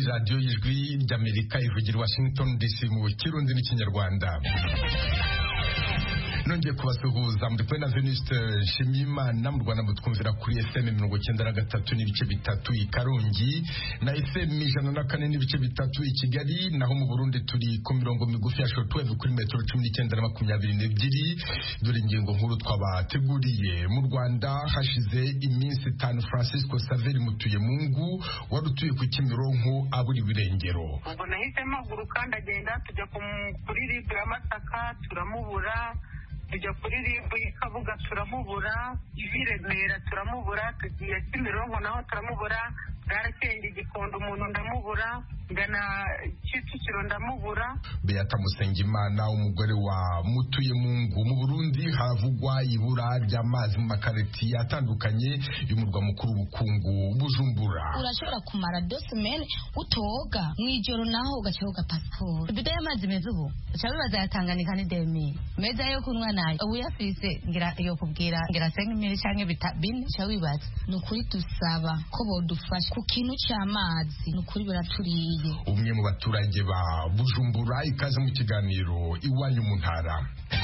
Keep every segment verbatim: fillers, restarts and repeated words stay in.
Radio y'Ijwi ry'Amerika ivugira Washington D C mu Kirundi n'Ikinyarwanda. Nongeye kubasuhuza muri Pena Venuste Shimimana mu Rwanda mutwumvira kuri F M mirongo icyenda na gatatu n'ibice bitatu i Karongi na F M ijana na kane n'ibice bitatu i Kigali, naho mu Burundi turi ku mirongo migufi ya shortwave kuri metero cumi n'icyenda na makumyabiri n'ebyiri. Dore ingingo nkuru twabateguriye. Mu Rwanda hashize iminsi itanu Francisco Saveri Mutuyemungu wari utuye ku Kimironko aburi birengero. Ubwo nahise mpaguruka ndagenda tujya kuri ribu ya Masaka turamubura, tujya kuri ribu y'Ikabuga turamubura, Ibiremera turamubura, tugiye Kimironko naho turamubura, Bwarakenge Gikondo umuntu ndamubura, ngana Kicukiro ndamubura. Beata Musengimana umugore wa Mutuyemungu. Mu Burundi havugwa ibura ry'amazi mu makareti atandukanye y'umurwa mukuru w'ubukungu Bujumbura. Urashobora kumara deux semaines utoga mwijoro naho ugacaho passport. Bide y'amazi meza ubu ucabibaza yatanganika ni demi meza yo kunwa nayo ubu yafise ngira yo kubwira ngira cinq mille canke bitabine cawibaza nukuri dusaba ko bodufasha ku kintu cy'amazi nukuri biraturiye. Umwe mu baturage ba Bujumbura ikaze mu kiganiro iwanyu mu ntara.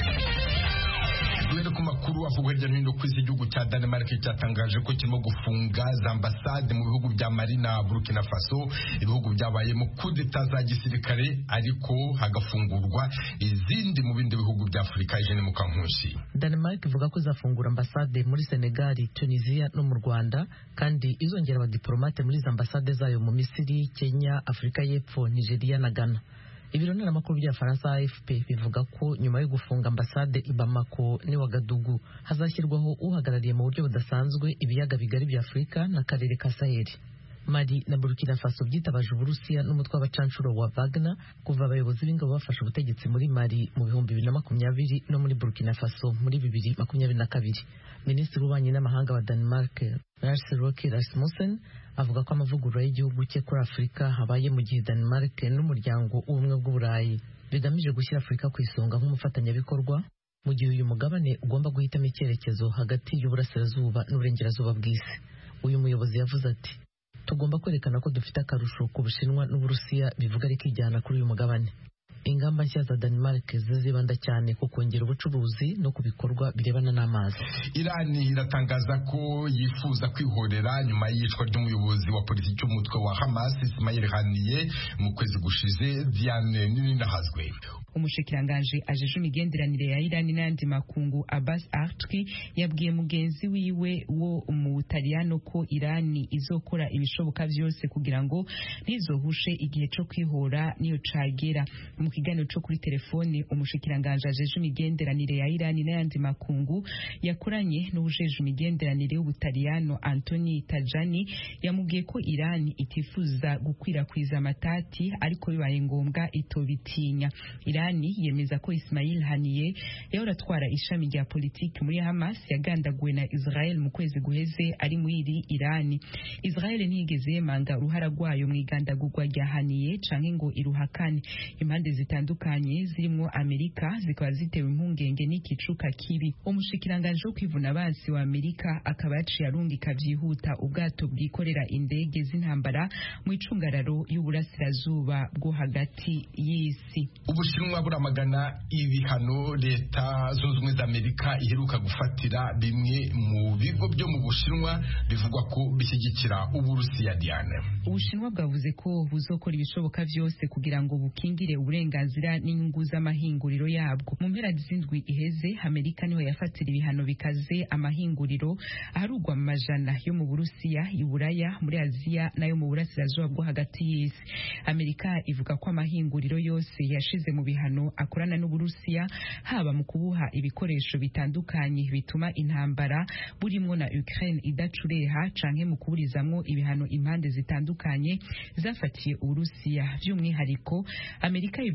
Duhere ku makuru avugwa hirya no hino ku isi. Igihugu cya Denmark cyatangaje ko kirimo gufunga za ambasade mu bihugu bya Mali na Burkina Faso, ibihugu byabayemo kudeta za gisirikare, ariko hagafungurwa izindi mu bindi bihugu bya Afurika. Eugene Mukankusi. Denmark ivuga ko izafungura ambasade muri Senegal, Tunisia no mu Rwanda, kandi izongera abadiplomate muri za ambasade zayo mu Misiri, Kenya, Afurika y'Epfo, Nigeria na Ghana. Ibiro ntaramakuru bya Faransa A F P bivuga ko nyuma yo gufunga ambasade i Bamako ni Wagadugu hazashyirwaho uhagarariye mu buryo budasanzwe ibiyaga bigari bya Afurika n'akarere ka Sahel. Mali na Burkina Faso byitabaje Uburusiya n'umutwe w'abacancuro wa Wagner kuva abayobozi b'ingabo bafashe ubutegetsi muri Mali mu bihumbi bibiri na makumyabiri no muri Burkina Faso muri bibiri makumyabiri na kabiri. Minisitiri w'ububanyi n'amahanga wa Denmark Lars Løkke Rasmussen avuga ko amavugurura y'igihugu cye kuri Afurika habaye mu gihe Denmark n'umuryango w'ubumwe bw'Uburayi bigamije gushyira Afurika ku isonga nk'umufatanyabikorwa, mu gihe uyu mugabane ugomba guhitamo icyerekezo hagati y'uburasirazuba n'uburengerazuba bw'isi. Uyu muyobozi yavuze ati, tugomba kwerekana ko dufite akarusho ku Bushinwa n'Uburusiya bivuga ari kijyana kuri uyu mugabane. Ingamba nshya za Denmark zizibanda cyane ku kongera ubucuruzi no ku bikorwa birebana n'amazi. Irani iratangaza ko yifuza kwihorera nyuma y'iyicwa ry'umuyobozi wa politiki y'umutwe wa Hamas Ismail Haniyeh mu kwezi gushize. Diane Ninahazwe. Umushikiranganje ajeje imigenderanire ya Irani n'andi makungu Abbas Artki yabwiye mugenzi wiwe wo mu Butaliyano ko Irani izokora ibishoboka byose kugira ngo ntizohushe igihe cyo kwihora niyo cagera. Mu kiganiro cyo kuri telefone umushikiranganje ajeje imigenderanire ya Irani n'andi makungu yakoranye n'ujeje imigenderanire y'Ubutaliyano Anthony Tajani yamubwiye ko Irani itifuza gukwirakwiza amatati ariko bibaye ngombwa itobitinya. Irani yemeza ko Ismail Haniyeh yahora atwara ishami rya politiki muri Hamas yagandaguwe na Israel mu kwezi guheze ari muri iri Irani. Israel ntiyigeze yemanga uruhara rwayo mu igandagurwa rya Haniyeh canke ngo iruhakane. Impande zitandukanye zirimo Amerika zikaba zitewe impungenge n'ikicuka kibi. Umushikiranganje wo kwivuna abansi wa Amerika akaba yaciye arungika vyihuta ubwato bwikorera indege z'intambara mu icungararo y'uburasirazuba bwo hagati y'isi. Ubushinwa buramagana ibihano leta zunze ubumwe za Amerika iheruka gufatira bimwe mu bigo byo mu Bushinwa bivugwa ko bishyigikira Uburusiya. Diane. Ubushinwa bwavuze ko buzokora ibishoboka byose kugira ngo bukingire uburenganzira n'inyungu z'amahinguriro yabwo. Mu mpera z'indwi iheze Amerika niho yafatira ibihano bikaze amahinguriro aharugwa mu majana yo mu Burusiya, Iburaya, muri Aziya nayo mu burasirazuba bwo hagati y'isi. Amerika ivuga ko amahinguriro yose yashize mu bihano akorana n'Uburusiya haba mu kubuha ibikoresho bitandukanye bituma intambara burimo na Ukraine idacureha canke mu kuburizamwo ibihano impande zitandukanye zafatiye Uburusiya. By'umwihariko Amerika ivuga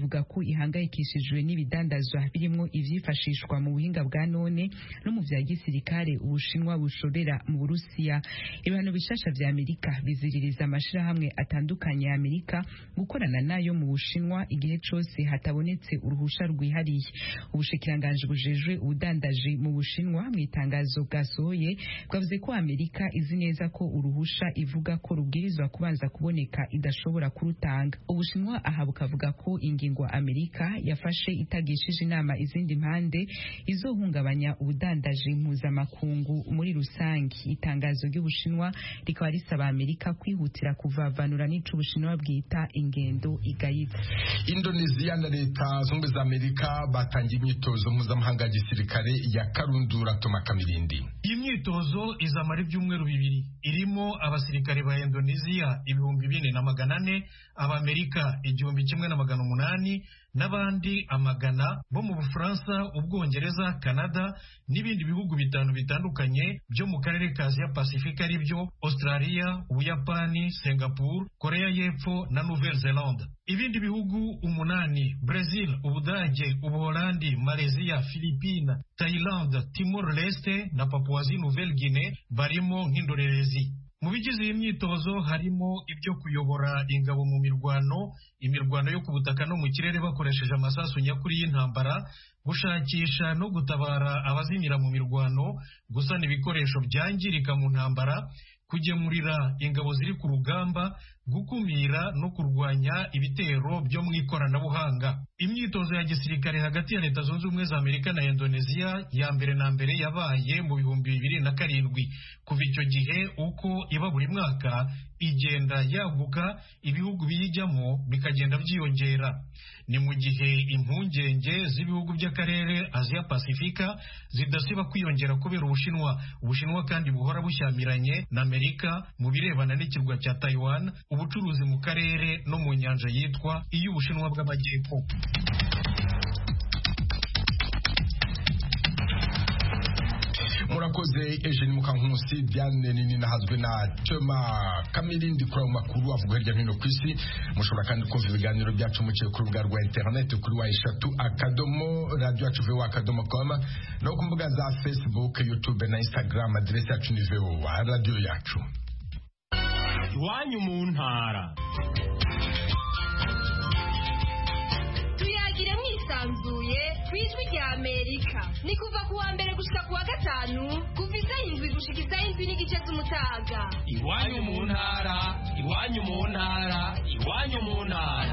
ivuga ko ihangayikishijwe n'ibidandazwa birimo ivyifashishwa mu buhinga bwa none no mu vya gisirikare Ubushinwa bushorera mu Burusiya. Ibihano bishasha vya Amerika biziririza amashirahamwe atandukanye ya Amerika gukorana nayo mu Bushinwa igihe cose hatabonetse uruhusha rwihariye. Ubushikiranganje bujejwe ubudandaji mu Bushinwa mu itangazo bwasohoye bwavuze ko Amerika izi neza ko uruhusha ivuga ko rubwirizwa kubanza kuboneka idashobora kurutanga. Ubushinwa aha bukavuga ko ingingo Amerika yafashe itagishije inama izindi mpande izohungabanya ubudandaji mpuzamakungu muri rusange. Itangazo ry'Ubushinwa rikaba risaba Amerika kwihutira kuvavanura n'ico Ubushinwa bwita ingendo igayitse. Indonesia na leta zunze za Amerika batangiye imyitozo mpuzamahanga ya gisirikare ya Karundura Toma Kamirindi. Iyi myitozo izamara ibyumweru bibiri, irimo abasirikare ba Indonesia ibihumbi bine na magana ane, Abamerika igihumbi kimwe na magana umunani n'abandi amagana bo mu Bufaransa, Ubwongereza, Canada n'ibindi bihugu bitanu bitandukanye byo mu karere ka Asia Pacifique ari byo Australia, Ubuyapani, Singapore, Korea y'Epfo na Nouvelle-Zélande. Ibindi bihugu umunani: Brazil, Ubudage, Ubuholandi, Malaysia, Philippines, Thailand, Timor-Leste na Papouasie Nouvelle-Guinée barimo nk'indorerezi. Mu bigize iyi myitozo harimo ibyo kuyobora ingabo mu mirwano, imirwano yo ku butaka no mu kirere bakoresheje amasasu nyakuri y'intambara, gushakisha no gutabara abazimira mu mirwano, gusana ibikoresho byangirika mu ntambara, kugemurira ingabo ziri ku rugamba, gukumira no kurwanya ibitero byo mu ikoranabuhanga. Imyitozo ya gisirikare hagati ya Leta Zunze Ubumwe za Amerika na Indonesia ya mbere na mbere yabaye mu bihumbi bibiri na karindwi. Kuva icyo gihe uko iba buri mwaka igenda yaguka, ibihugu biyijyamo bikagenda byiyongera. Ni mu gihe impungenge z'ibihugu by'akarere Asia Pasifika zidasiba kwiyongera kubera Ubushinwa. Ubushinwa kandi buhora bushyamiranye na Amerika mu birebana n'ikirwa cya Taiwan, ubucuruzi mu karere no mu nyanja yitwa iy'Ubushinwa bw'Amajyepfo. Murakoze Eugene Mukankusi, Diane Nini nahazwe na Toma Kamirindi kuri ayo makuru avuga hirya no hino ku isi. Mushobora kandi kumva ibiganiro byacu muciye ku rubuga rwa internet kuri wa eshatu akadomo radio yacu v o akadomo com no ku mbuga za Facebook, YouTube na Instagram. Adresse yacu ni v o radio yacu. Iwanyu mu ntara. Tuyagire mwisanzuye kwijwi rya Amerika. Ni kuva kuwa mbere gushika kuwa gatanu kuva isaha indwi gushika isaha indwi n'igice z'umutaga. Iwanyu mu ntara, iwanyu mu ntara, iwanyu mu ntara.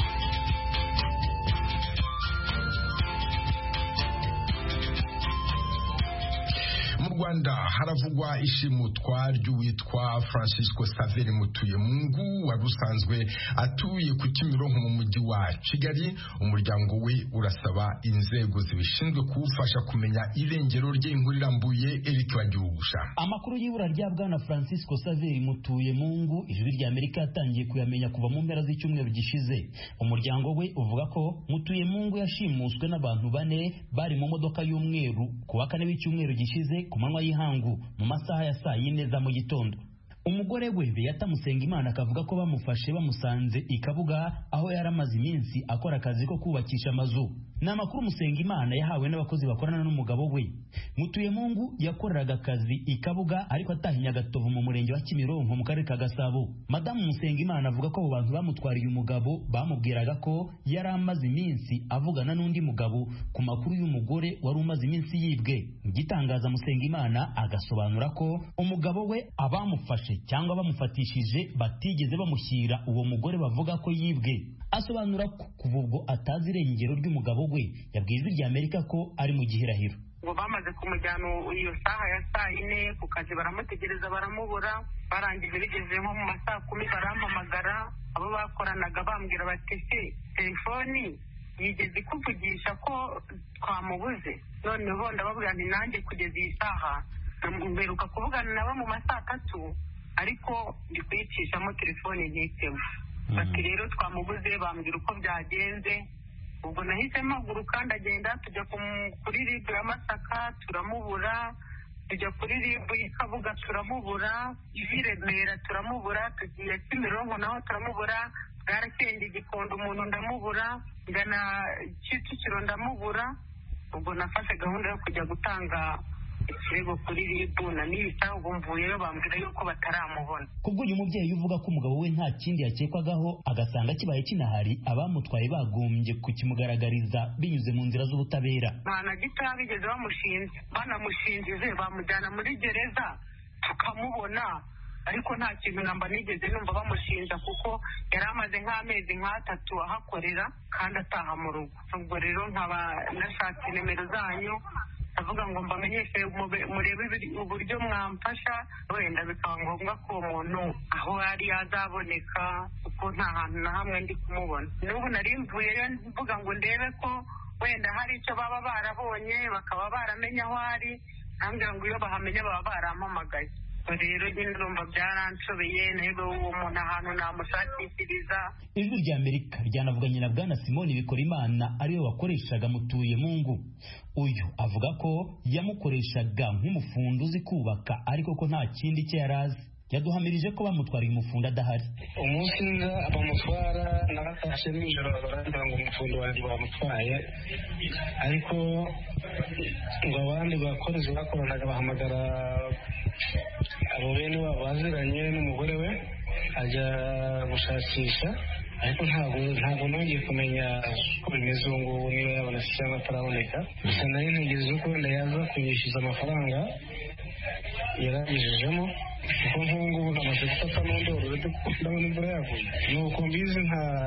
Mu Rwanda haravugwa ishimutwa ry'uwitwa Francisco Xavier Mutuyemungu wari usanzwe atuye ku Kimironko mu mujyi wa Kigali. Umuryango we urasaba inzego zibishinzwe kuwufasha kumenya irengero rye. Inkuru irambuye Eric Bagirugusha. Amakuru y'ibura rya bwana Francisco Xavier Mutuyemungu ijwi rya Amerika yatangiye kuyamenya kuva mu mpera z'icyumweru gishize. Umuryango we uvuga ko Mutuyemungu yashimuswe n'abantu bane bari mu modoka y'umweru ku wa kane w'icyumweru gishize ku manywa y'ihangu mu masaha ya saa yine za mu gitondo. Umugore we Beata Musengimana akavuga ko bamufashe bamusanze i Kabuga aho yaramaze iminsi akora akazi ko kubakisha amazu. N'amakuru Musengimana yahawe n'abakozi bakorana n'umugabo we. Mutuyemungu yakoreraga akazi i Kabuga ariko atahinya Gatovu mu murenge wa Kimironko mu karere ka Gasabo. Madamu Musengimana avuga ko abo bantu bamutwariye umugabo bamubwiraga ko yari amaze iminsi avugana n'undi mugabo ku makuru y'umugore wari umaze iminsi yibwe. Gitangaza Musengimana agasobanura ko umugabo we abamufashe cyangwa bamufatishije batigeze bamushyira uwo mugore bavuga ko yibwe. Asobanura ko kuva ubwo atazi irengero ry'umugabo we yabwiye ijwi rya Amerika ko ari mu gihirahiro. Ngo bamaze kumujyana iyo saha ya saa yine ku kazi baramutegereza baramubura, barangije bigeze nko mu masaa kumi barampamagara, abo bakoranaga bambwira bati se telefoni yigeze kuvugisha ko twamubuze. Noneho ndababwira nti nanjye kugeza iyi saha mberuka kuvugana nabo mu masaa atatu ariko ndi kuyicishamo telefoni ntitemo. Bati rero twamubuze, bambwira uko byagenze. Ubwo nahise mpaguruka ndagenda tujya kuri ribu ya Masaka turamubura, tujya kuri ribu y'Ikabuga turamubura, ivi Remera turamubura, tugiye Kimironko naho turamubura, bwarakenge Gikondo umuntu ndamubura, ngana Kicukiro ndamubura. Ubwo nafashe gahunda yo kujya gutanga ikirego kuri ribu na n'ibita ubwo mvuyeyo bambwira yuko bataramubona. Kubwo uyu mubyeyi uvuga ko umugabo we nta kindi yakekwagaho agasanga kibaye kinahari, abamutwaye bagombye kukimugaragariza binyuze mu nzira z'ubutabera. Nta na gito bigeze bamushinze, banamushinjije bamujyana muri gereza tukamubona, ariko nta kintu namba nigeze numva bamushinja kuko yari amaze nk'amezi nk'atatu ahakorera kandi ataha mu rugo. Ubwo rero nkaba nashatse nimero zanyu avuga ngo mbamenyeshe murebe uburyo mwamfasha, wenda bikaba ngombwa ko uwo muntu aho yari yazaboneka kuko nta hantu na hamwe ndi kumubona. N'ubu nari mvuyeyo mvuga ngo ndebe ko wenda hari icyo baba barabonye bakaba baramenya aho ari, nambwira ngo iyo bahamenya baba barampamagaye. Rero nyine urumva byaranshobeye, nawe uwo muntu ahantu namushakishiriza. Ijwi rya Amerika ryanavuganye na Bwana Simoni Bikorimana ariwe wakoreshaga Mutuyemungu. Uyu avuga ko yamukoreshaga nk'umufundi uzi kubaka ariko ko nta kindi cye yarazi. Yaduhamirije ko bamutwariye umufundi adahari. Umunsi nza bamutwara naratashye nijoro barambwira ngo umufundi wanjye bamutwaye, ariko ngo abandi bakozi bakoranaga bahamagara abo bene wabo baziranye n'umugore we ajya gushakisha, ariko ntabwo ntabwo nongeye kumenya ko bimeze ubu ngubu niba yabonetse cyangwa ataraboneka. Gusa nari ntegereje ko wenda yaza kunyishyuza amafaranga yarangejejemo kuko nk'ubu ngubu namaze gufata n'undoro ndabona imvura yaguye, nuko mbizi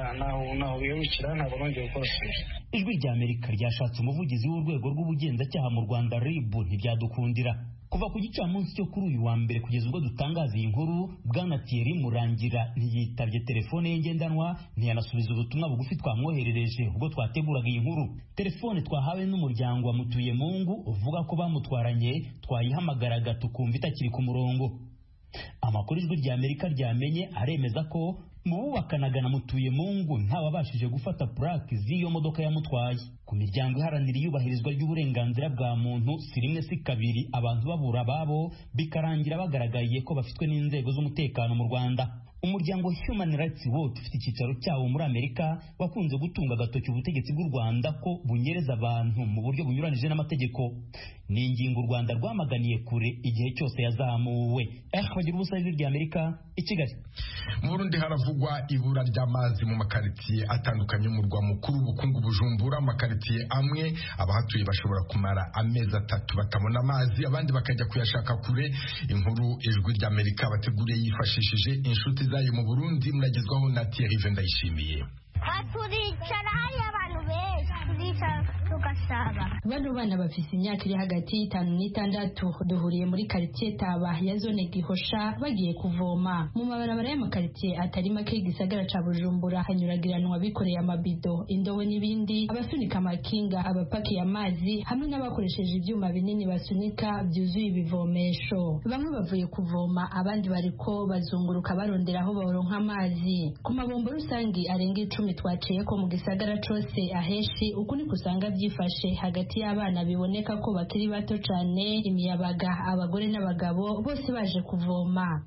ntaho biyabukira, ntabwo nongeye gukora siporo. Ijwi rya Amerika ryashatse umuvugizi w'urwego rw'ubugenzacyaha mu Rwanda R I B ntibyadukundira. Kuva ku gicamunsi cyo kuri uyu wa mbere kugeza ubwo dutangaza iyi nkuru, Bwana Thierry Murangira ntiyitabye telefone ye ngendanwa, ntiyanasubiza ubutumwa bugufi twamwoherereje ubwo twateguraga iyi nkuru. Telefone twahawe n'umuryango wa Mutuyemungu uvuga ko bamutwaranye twayihamagaraga tukumva itakiri ku murongo. Amakuru Ijwi rya Amerika ryamenye aremeza ko mu bubakanaga na Mutuyemungu ntawabashije gufata plaque z'iyo modoka yamutwaye. Ku miryango iharanira iyubahirizwa ry'uburenganzira bwa muntu si rimwe si kabiri abantu babura babo bikarangira bagaragaye ko bafitwe n'inzego z'umutekano mu Rwanda. Umuryango Human Rights Watch ufite icyicaro cyawo muri Amerika wakunze gutunga agatoki ubutegetsi bw'u Rwanda ko bunyereza abantu mu buryo bunyuranije n'amategeko. Ni ingingo u Rwanda rwamaganiye kure igihe cyose yazamuwe. Eh bagira ubusa Ijwi rya Amerika i Kigali. Mu Burundi haravugwa ibura ry'amazi mu makaritiye atandukanye mu murwa mukuru w'ubukungu Bujumbura. Makaritiye amwe abahatuye bashobora kumara amezi atatu batabona amazi, abandi bakajya kuyashaka kure. Inkuru Ijwi rya Amerika bateguriye yifashishije inshuti zayo mu Burundi, muragezwaho na Thierry Vendayishimiye. Aturicara hari abantu benshi turicara tugasaba. Bano bana bafise imyaka iri hagati y'itanu n'itandatu duhuriye muri quartier Taba ya zone Gihosha bagiye kuvoma. Mu mabarabara y'amakaritiye atari make y'igisagara ca Bujumbura hanyuragiranwa bikoreye amabido, indobo n'ibindi, abasunika amakinga, abapakiye amazi hamwe n'abakoresheje ibyuma binini basunika byuzuye ibivomesho. Bamwe bavuye kuvoma, abandi bariko bazunguruka barondera aho baronka amazi. Ku mabombo rusangi arenga icumi twaciye ko mu gisagara cose aheshi uku ni kusanga byifashe hagati y'abana biboneka ko bakiri bato cyane, imiyabaga, abagore n'abagabo bose baje kuvoma.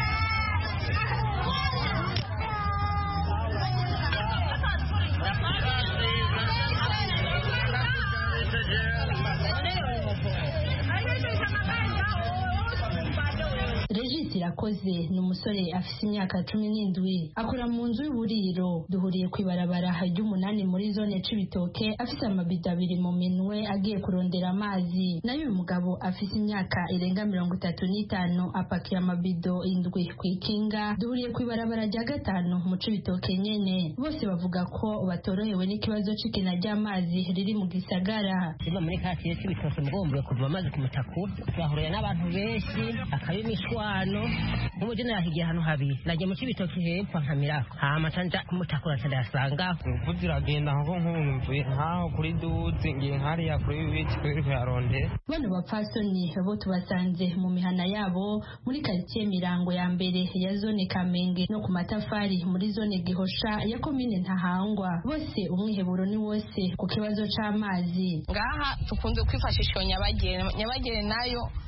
Irakoze ni umusore afise imyaka cumi n'indwi akora mu nzu y'uburiro. Duhuriye ku ibarabara ry'umunani muri zone Cibitoke afise amabido abiri mu minwe agiye kurondera amazi. Nayo uyu mugabo afise imyaka irenga mirongo itatu n'itanu apakiye amabido indwi ku ikinga. Duhuriye ku ibarabara rya gatanu mu Cibitoke nyene. Bose bavuga ko batorohewe n'ikibazo c'ikena ry'amazi riri mu gisagara. Siba muri kati y'Cibitoke mugombe kuva amazi ku mutaku twahuriye n'abantu benshi akabimishwano umujene yahigiye hano habi nagiye mu Cibitoke hepfo nkamirako hama canja kumutakura cyane yasanga kuvuzira genda nko nkumvuye nkaho kuri duzi ngiye hariya kuri bici kuri yaronde. Bano bapfasoni bo tubasanze mu mihana yabo muri quartier Mirango ya mbere ya zone Kamenge no ku matafari muri zone Gihosha ya komine Ntahangwa. Bose umwiheburo ni wose ku kibazo c'amazi. Ngaha tukunze kwifashisha nyabagere nyabagere nayo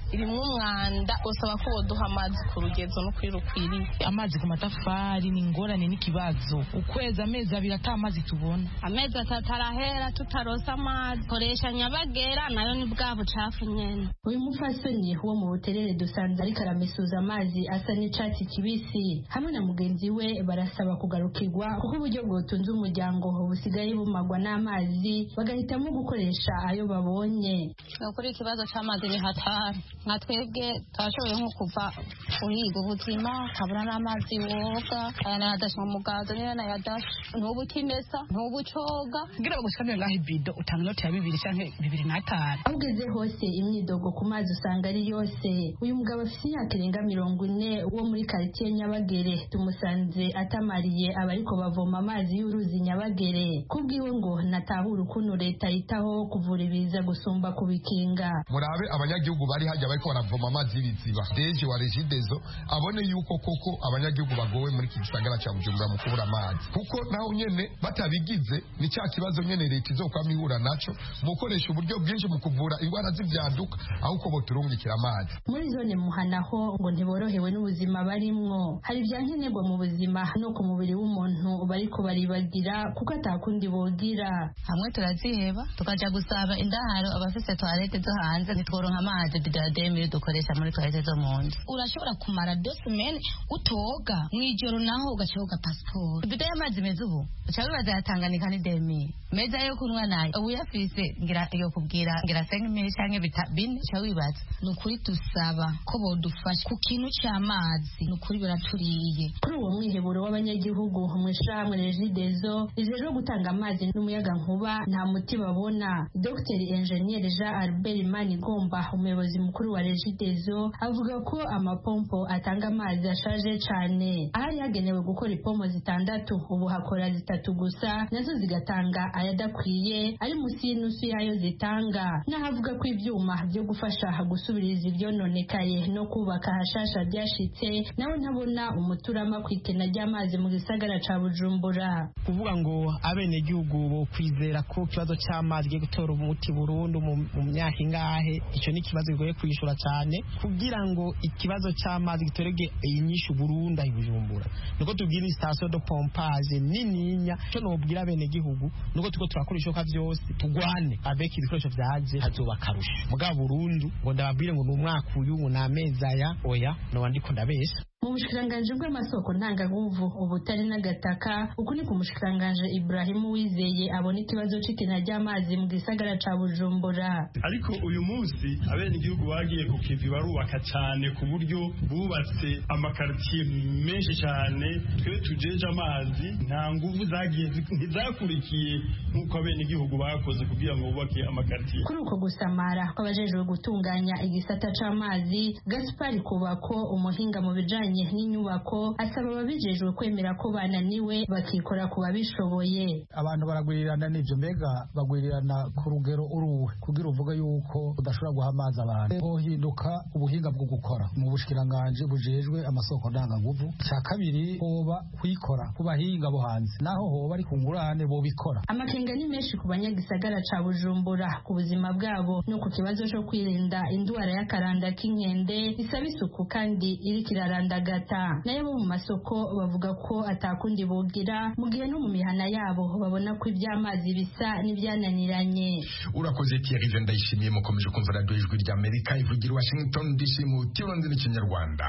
irimwo umwanda usaba ko boduha amazi ku rugezo no kuri rukwiriye. Amazi ku matafari ni ingorane n'ikibazo, ukwezi amezi abiri ata amazi tubona, amezi atatu arahera tutarosa amazi, koresha Nyabagera nayo ni bwa bucafu nyene. Uyu mupfasoni wo mu Buterere dusanze ariko aramesuza amazi asa n'icatsi kibisi, hamwe na mugenzi we barasaba kugarukirwa kuko uburyo bwotunze umuryango busigaye bumagwa n'amazi, bagahitamo gukoresha ayo babonye. Nukuri ikibazo c'amazi ni hatari, nka twebwe twashoboye nko kuva uriga ubuzima kabura n'amazi woga, aya nayadasha mu mugazo niyo nayadasha, ntubu kimesa ntubu coga ngira ngo gushikane ngaho ibido utanga inoti ya bibiri canke bibiri n'atanu. Aho ugeze hose imyidogo ku mazi usanga ari yose. Uyu mugabo afite imyaka irenga mirongo ine wo muri quartier Nyabagere tumusanze atamariye abariko bavoma amazi y'uruzi Nyabagere, kubwiwe ngo natahura ukuntu leta yitaho kuvura ibiza gusumba kubikinga. Murabe abanyagihugu bari hajya bariko baravoma amazi y'ibiziba, deje wa Regideso abone yuko koko abanyagihugu bagowe muri iki gisagara ca Bujumbura mu kubura amazi, kuko naho nyene batabigize ni cya kibazo nyene leta izokwama ihura naco mu gukoresha uburyo bwinshi mu kuvura indwara z'ivyaduka aho uko boturungikira amazi. Muri zone Muhanaho ngo ntiborohewe n'ubuzima barimwo, hari ibyankenerwa mu buzima no ku mubiri w'umuntu bariko baribagira kuko atakundi bogira. Hamwe turaziheba tukaja gusaba indaharo abafise toilette zo hanze, ntitworonka amazi bidademi dukoresha muri toilette zo mu nzu. Urashobora kumara deux semaines utoga, mwijoro naho ugacoga passport. Bido y'amazi meza ubu uca bibaza yatanganika ni demi meza yo kunwa nayo ubu yafise ngira yo kubwira ngira cinq mille canke bine uca wibaza. Nukuri tusaba ko bodufasha ku kintu c'amazi, nukuri biraturiye. Kuri uwo mwiheburo w'abanyagihugu mw'ishamwe Regideso rijejwe gutanga amazi n'umuyaga nkuba nta muti babona. Dr Engineer Jean Albert Manigomba umuyobozi mukuru wa Regideso avuga ko amapompo atanga amazi ashaje cane, ahari hagenewe gukora ipompo zitandatu ubu hakora zitatu gusa, nazo zigatanga ayadakwiye ari musi y'inusu yayo zitanga. Nahavuga ko ivyuma byo gufasha gusubiriza ivyononekaye no kubaka hashasha byashitse, nawe ntabona umuturama kwikena ry'amazi mu gisagara ca Bujumbura. Kuvuga ngo abene gihugu bo kwizera ko kibazo cy'amazi giye gutora umuti burundu mu myaka ingahe, ico ni kibazo gigoye kwishura cyane. Kugira ngo ikibazo cy'amazi gitorege inyishu burundu ahi Bujumbura, nuko tubwira station de pompage nininya, cyo nobwira abene gihugu nuko tuko turakoresha ka vyose tugwane avec ibikoresho vyaje hazoba karusha muga burundu ngo ndababwire ngo n'umwaka uyu ngo nameza ya oya no wandiko ndabesha. Mu bushikiranganje bw'amasoko ntangaguvu ubutari n'agataka, uku ni ku mushikiranganje Ibrahim Wizeye abona ikibazo c'ikena ry'amazi mu gisagara ca Bujumbura. Ariko uyu munsi abene igihugu bagiye ku kivi barubaka cyane ku buryo bubatse amakartier menshi cyane, twe tujeje amazi nta nguvu zagiye ntizakurikiye nk'uko abene igihugu bakoze kugira ngo bubake amakartier. Kuri uko gusamara kw'abajejwe gutunganya igisata c'amazi, Gaspar Kubako umuhinga mu bijanye n'inyubako asaba ababijejwe kwemera ko bananiwe bakikora ku babishoboye. Abantu baragwirirana n'ivyo, mbega bagwirirana ku rugero uruwe kugira uvuga yuko udashobora guha amazi abantu. Hohinduka ubuhinga bwo gukora mu bushikiranganje bujejwe amasoko ndangaguvu. Ca kabiri hoba kwikora ku bahinga bo hanze, naho hoba ari kungurane bo bikora. Amakenga ni menshi ku banyagisagara ca Bujumbura ku buzima bwabo no ku kibazo cyo kwirinda indwara y'akaranda k'inkende isaba isuku kandi iri kiraranda gata. Nayo bo mu masoko bavuga ko atakundi bogira mu gihe no mu mihana yabo babona ko iby'amazi bisa n'ibyananiranye. Urakoze Thierry Vendayishimiye mukomeje kumva radio ijwi rya Amerika ivugira Washington D C mu kirundi n'ikinyarwanda.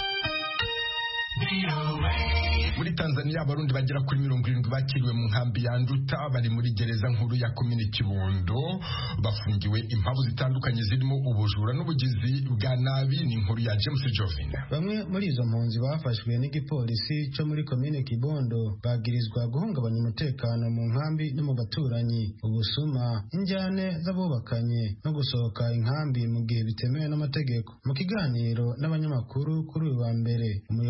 Muri Tanzania abarundi bagera kuri mirongo irindwi bakiriwe mu nkambi ya Nduta bari muri gereza nkuru ya komine Kibondo, bafungiwe impamvu zitandukanye zirimo ubujura n'ubugizi bwa nabi. Ni inkuru ya James Jovin. Bamwe muri izo mpunzi bafashwe n'igipolisi cyo muri komine Kibondo bagirizwa guhungabanya umutekano mu nkambi no mu baturanyi, ubusuma, injyane z'abubakanye no gusohoka inkambi mu gihe bitemewe n'amategeko. Mu kiganiro n'abanyamakuru kuri uyu wa mbere, umuyobozi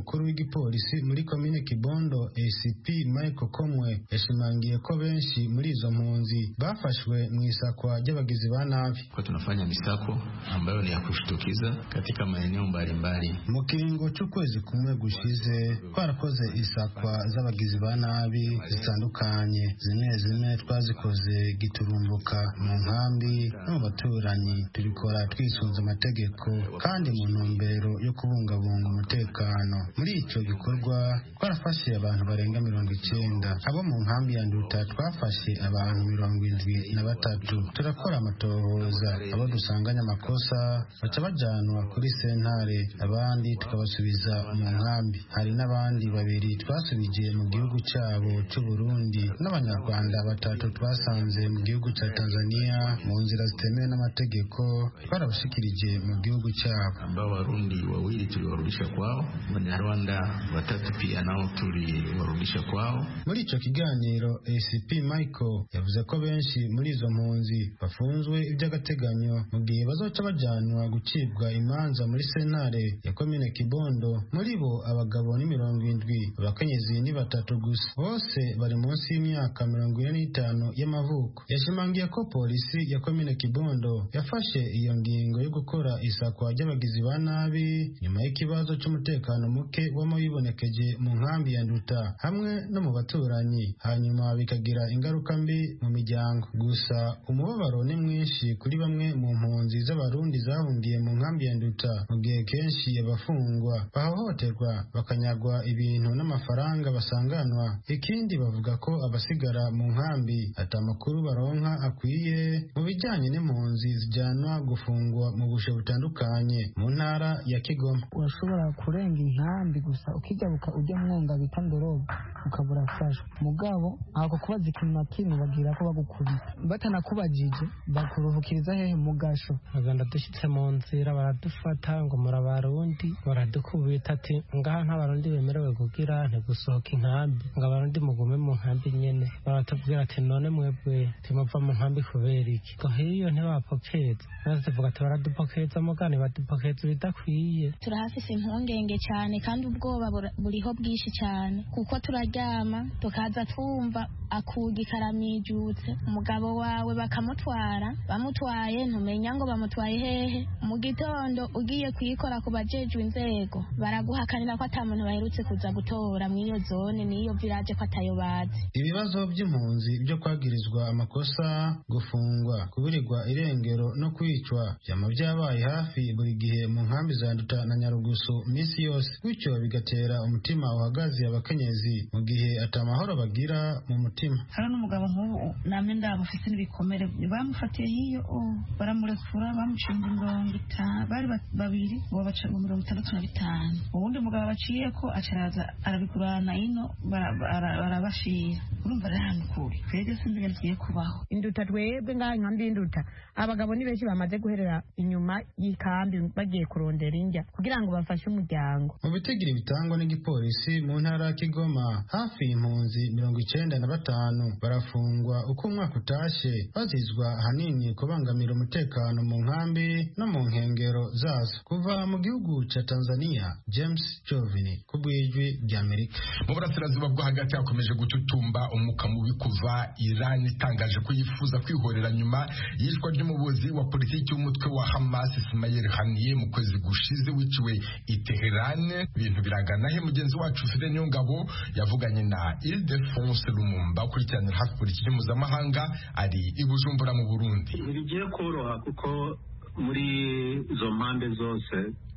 umukuru w'igipolisi muri komine Kibondo A C P Michael Komwe yashimangiye ko benshi muri izo mpunzi bafashwe mu isakwa ry'abagizi ba nabi. Kwa tunafanya misako ambayo ni ya kushtukiza katika maeneo mbalimbali. Mu kiringo cy'ukwezi kumwe gushize twarakoze isakwa z'abagizi ba nabi zitandukanye, zimwe zimwe twazikoze giturumbuka mu nkambi no mu baturanyi. Tubikora twisunze amategeko kandi mu ntumbero yo kubungabunga umutekano. Muri icyo gikorwa twarafashe abantu barenga mirongo icyenda. Abo mu nkambi ya Nduta twafashe abantu mirongo indwi na batatu. Turakora amatohoza, abo dusanganya amakosa baca bajanwa kuri sentare, abandi tukabasubiza mu nkambi. Hari n'abandi babiri twasubije mu gihugu cyabo cy'u Burundi, n'abanyarwanda batatu twasanze mu gihugu cya Tanzania mu nzira zitemewe n'amategeko, twarabashikirije mu gihugu cyabo. Ambao Warundi wawili tuliwarudisha kwao, Wanyarwanda watatu pia nao tuliwarudisha kwao. Muri ico kiganiro A C P Michael yavuze ko benshi muri izo mpunzi bafunzwe iby'agateganyo mu gihe bazoca bajanwa gucibwa imanza muri sentare ya komine Kibondo. Muri bo abagabo ni mirongo indwi, abakenyezi ni batatu gusa, bose bari munsi y'imyaka mirongo ine n'itanu y'amavuko. Yashimangiye ko polisi ya komine Kibondo yafashe iyo ngingo yo gukora isakwa ry'abagizi ba nabi nyuma y'ikibazo cy'umutekano muke wamo yibonekeje mu nkambi ya Nduta hamwe no mu baturanyi, hanyuma bikagira ingaruka mbi mu miryango. Gusa umubabaro ni mwinshi kuri bamwe mu mpunzi z'abarundi zahungiye mu nkambi ya Nduta, mu gihe kenshi abafungwa bahohoterwa bakanyagwa ibintu n'amafaranga basanganwa. Ikindi bavuga ko abasigara mu nkambi ata makuru baronka akwiye mu bijyanye n'impunzi zijyanwa gufungwa mu bushe butandukanye mu ntara ya Kigoma. Urashobora kurenga inkambi gusa ukigabuka ujya mwonga bita Ndorobo ukabura fashwa mugabo ako kubaza ikintu na kimwe bagira ko bagukubita batanakubajije bakuruhukiriza hehe mu gasho. Baganda dushitse mu nzira baradufata ngo muri abarundi baradukubita ati ngaha nta barundi bemerewe kugira ntigusohoka inkambi, ngo abarundi mugume mu nkambi nyene. Baratubwira ati none mwebwe timuva mu nkambi kubera iki? Ngo hiyo ntibapokeza. Maze tuvuga ati baradupokeza mugani badupokeza ibidakwiye. Turahafise impungenge cyane kandi ubwoba buriho bwinshi cyane kuko turaryama tukaza twumva akugi karamijutse, umugabo wawe bakamutwara, bamutwaye ntumenya ngo bamutwaye hehe. Mu gitondo ugiye kuyikora ku bajejwe inzego baraguhakanira ko ata muntu baherutse kuza gutora mu iyo zone n'iyo village ko atayo bazi. Ibibazo by'impunzi byo kwagirizwa amakosa, gufungwa, kuburirwa irengero no kwicwa byama byabaye hafi buri gihe mu nkambi za Nduta na Nyarugusu minsi yose, bityo bigatera umutima uhagaze abakenyezi mu gihe atamahoro bagira mu mutima. Hari n'umugabo nk'ubu namwe ndabufise n'ibikomere bamufatiye hiyo oh, baramurekura bamushinga mirongo itanu bari babiri ngo baca mu mirongo itandatu na bitanu. Ubundi mugabo baciye ko acaraza arabikurana ino barabashira. Urumva rero kuri twebwe sinzi ngiye kubaho Induta twebwe ngaha inkambi Induta abagabo ni benshi bamaze guherera inyuma y'ikambi bagiye kurondera injya kugira ngo bafashe umuryango. Mu bitigiri bitangwa n'igipolisi mu ntara ya Kigoma hafi impunzi mirongo icyenda na batanu barafungwa uko umwaka utashe bazizwa hanini kubangamira umutekano mu nkambi no mu nkengero zazo. Kuva mu gihugu cya Tanzania, James Jovini ku bw'ijwi ry'Amerika. Mu burasirazuba bwo hagati hakomeje gututumba umwuka mubi kuva Iran itangaje ko yifuza kwihorera nyuma yishwa ry'umuyobozi wa politiki w'umutwe wa Hamas Ismail Haniyeh mu kwezi gushize wiciwe i Tehran. Ibintu biragana he? Mugenzi wacu Fide Nyongabo yavuganye na Ildefonse Lumumba ukurikiranira hafi politiki mpuzamahanga ari i Bujumbura mu Burundi. Ntibigiye koroha kuko muri izo mpande zose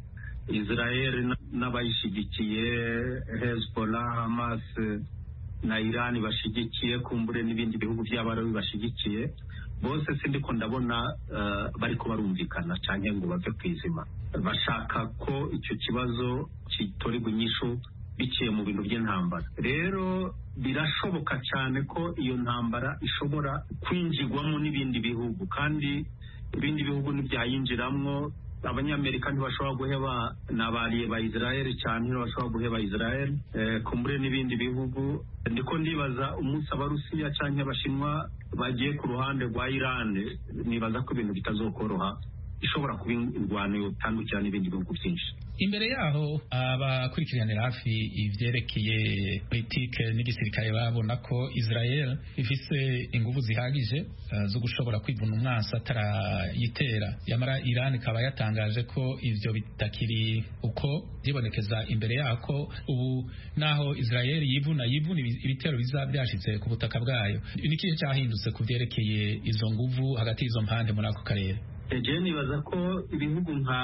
Israel n'abayishigikiye, Hezbollah, Hamas na Iran bashigikiye, kumbure n'ibindi bihugu by'abarabu bashigikiye, bose sindiko ndabona uh, bariko barumvikana canke ngo bave kwizima. Bashaka ko icyo kibazo kitorerwa inyishu biciye mu bintu by'intambara. Rero birashoboka cyane ko iyo ntambara ishobora kwinjirwamo n'ibindi bihugu, kandi ibindi bihugu ntibyayinjiramwo. Abanyamerika ntibashobora guheba n'abariye ba Israel cyane, ntibashobora guheba Israel eh, kumbure n'ibindi bihugu. Ndiko ndibaza umunsi abarusiya cyangwa abashinwa bagiye ku ruhande rwa Iran, nibaza ko ibintu bitazokoroha ishobora kuba indwano yotandukira n'ibindi bihugu byinshi. Imbere yaho abakurikiranira hafi ivyerekeye politike n'igisirikare babona ko Israel ifise inguvu zihagije uh, zo gushobora kwivuna umwansi atarayitera, yamara Iran ikaba yatangaje ko ivyo bitakiri uko byibonekeza imbere yako ubu naho Israel yivuna yivuna ibitero biza byashitse ku butaka bwayo. Niki cyahindutse ku vyerekeye izo nguvu hagati y'izo mpande muri ako karere? Eje nibaza ko ibihugu nka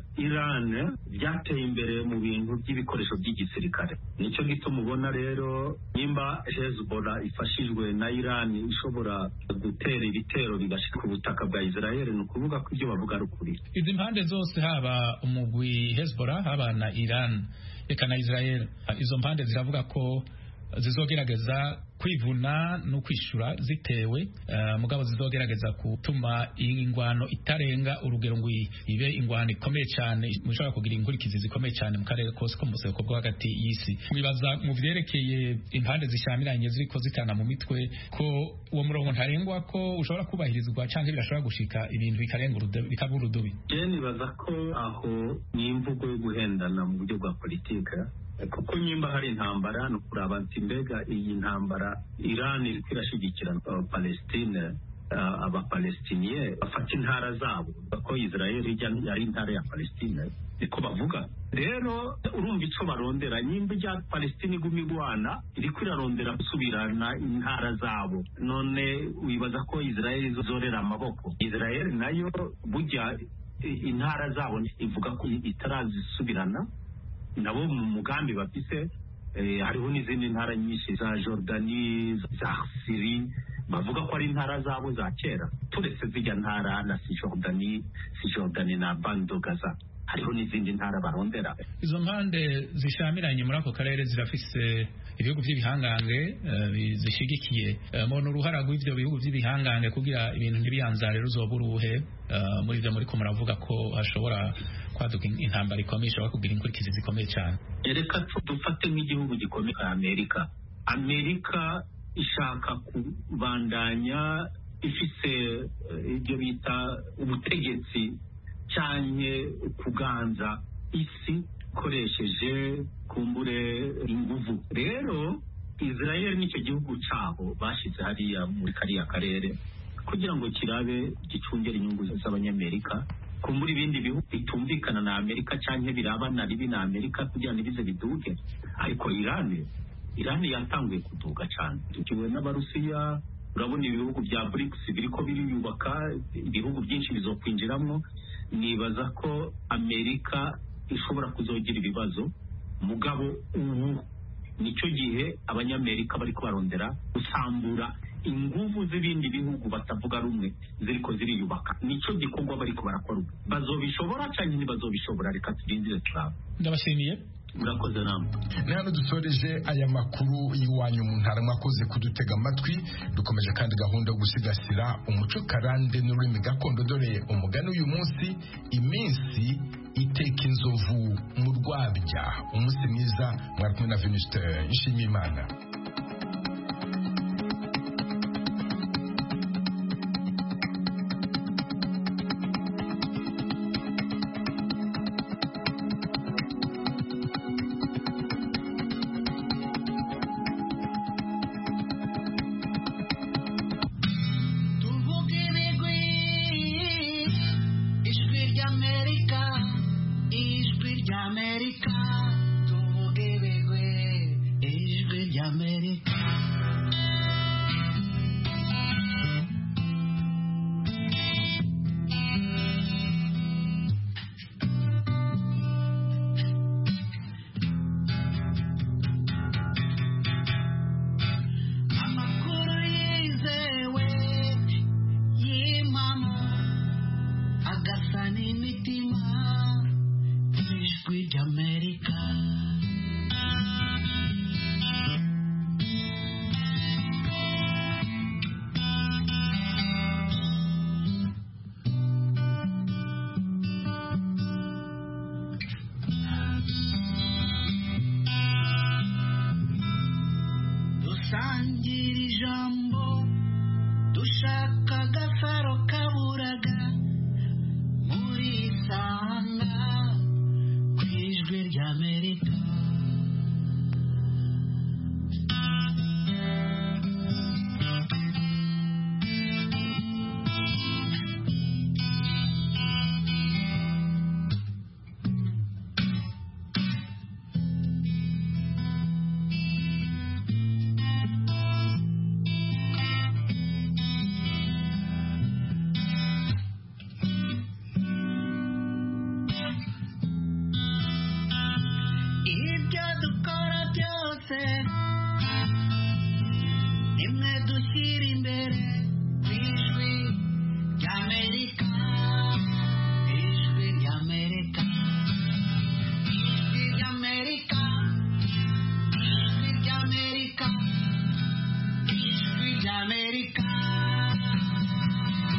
Iran byateye imbere mu bintu by'ibikoresho by'igisirikare. Nicyo gituma ubona rero nimba Hezbollah ifashijwe na Iran ishobora gutera ibitero bigashika ku butaka bwa Israel, ni ukuvuga ko ibyo bavuga ari ukuri. Izi mpande zose, haba umugwi Hezbollah haba na Iran eka na Israel, izo mpande ziravuga ko zizogerageza kwivuna no kwishura zitewe, uh, mugabo zizogerageza gutuma ingwano itarenga urugero ngo ibe ingwano ikomeye cyane mushaka kugira inkurikizi zikomeye cyane mu karere kose ko museko bwo hagati y'isi. Mwibaza mu vyerekeye impande zishamiranye ziriko zitana mu mitwe ko uwo murongo ntarengwa ko ushobora kubahirizwa canke birashobora gushika ibintu bikarenga bikaba urudubi? Je nibaza ko aho ni imvugo yo guhendana mu buryo bwa politike, kuko nyimba hari intambara no kuraba ati mbega iyi ntambara Iran iri kwirashigikira Palestine, abapalestiniye bafata intara zabo ko Israel yari intara ya Palestine niko bavuga. Rero urumva ico barondera, nyimba ijya Palestine iguma igwana iri kwirarondera gusubirana intara zabo, none wibaza ko Israel izorera amaboko? Israel nayo burya intara zabo ivuga ko itarazisubirana nabo mu mugambi bafise. Eh, hariho n'izindi ntara nyinshi za Jordani, za Syria bavuga ko ari intara zabo za kera, turetse zijya ntara na Cisjordani Cisjordani na Bando Gaza, hariho n'izindi ntara barondera. Izo mpande zishamiranye muri ako karere zirafise ibihugu by'ibihangange uh, zishigikiye uh, mu ruhara rw'ivyo bihugu by'ibihangange kugira ibintu ntibiyanzare ruzobura ubuhe uh, muri ivyo muri ko muravuga ko hashobora kwaduka intambara ikomeye ishobora kugira inkurikizi zikomeye cyane. Reka dufate nk'igihugu gikomeye nka Amerika. Amerika ishaka kubandanya ifise ibyo bita ubutegetsi cyane kuganza isi koresheje kumbure inguvu. Rero Israel nicyo gihugu cabo bashize hariya muri kariya karere kugira ngo kirabe gicungera inyungu z'abanyamerika, kumbura ibindi bihugu bitumvikana na Amerika canke birabana ribi na Amerika kugira ngo bize biduge. Ariko Iran Iran yatanguye kuduga cyane, tukiwe n'Abarusiya. Urabona ibihugu bya BRICS biriko biriyubaka, ibihugu byinshi bizokwinjiramwo. Nibaza ko Amerika ishobora kuzogira ibibazo, mugabo ubu nicyo gihe abanyamerika bariko barondera gusambura inguvu z'ibindi bihugu batavuga rumwe ziriko ziriyubaka. Nicyo gikorwa bariko barakora. Bazobishobora cyane ntibazobishobora, reka turindire turaba. Ndabashimiye. Murakoze namwe. Ni hano dusoreje aya makuru y'iwanyu mu ntara. Mwakoze kudutega amatwi. Dukomeje kandi gahunda yo gusigasira umuco karande n'ururimi gakondo. Dore umugani uyu munsi, iminsi iteka inzovu mu rwabya. Umunsi mwiza, mwari kumwe na Venuste Nshimiyimana. Sanji